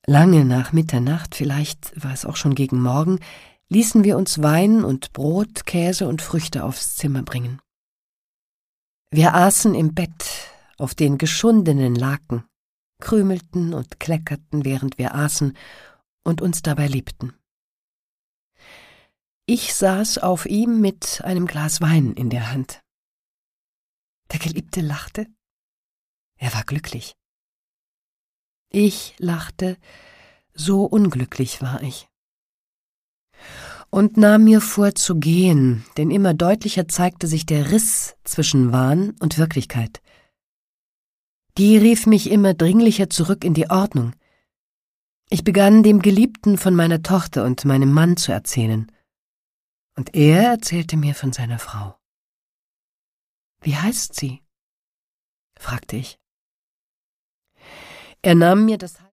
Lange nach Mitternacht, vielleicht war es auch schon gegen Morgen, ließen wir uns Wein und Brot, Käse und Früchte aufs Zimmer bringen. Wir aßen im Bett auf den geschundenen Laken, krümelten und kleckerten, während wir aßen und uns dabei liebten. Ich saß auf ihm mit einem Glas Wein in der Hand. Der Geliebte lachte. Er war glücklich. Ich lachte, so unglücklich war ich. Und nahm mir vor zu gehen, denn immer deutlicher zeigte sich der Riss zwischen Wahn und Wirklichkeit. Die rief mich immer dringlicher zurück in die Ordnung. Ich begann dem Geliebten von meiner Tochter und meinem Mann zu erzählen. Und er erzählte mir von seiner Frau. »Wie heißt sie?« fragte ich. Er nahm mir das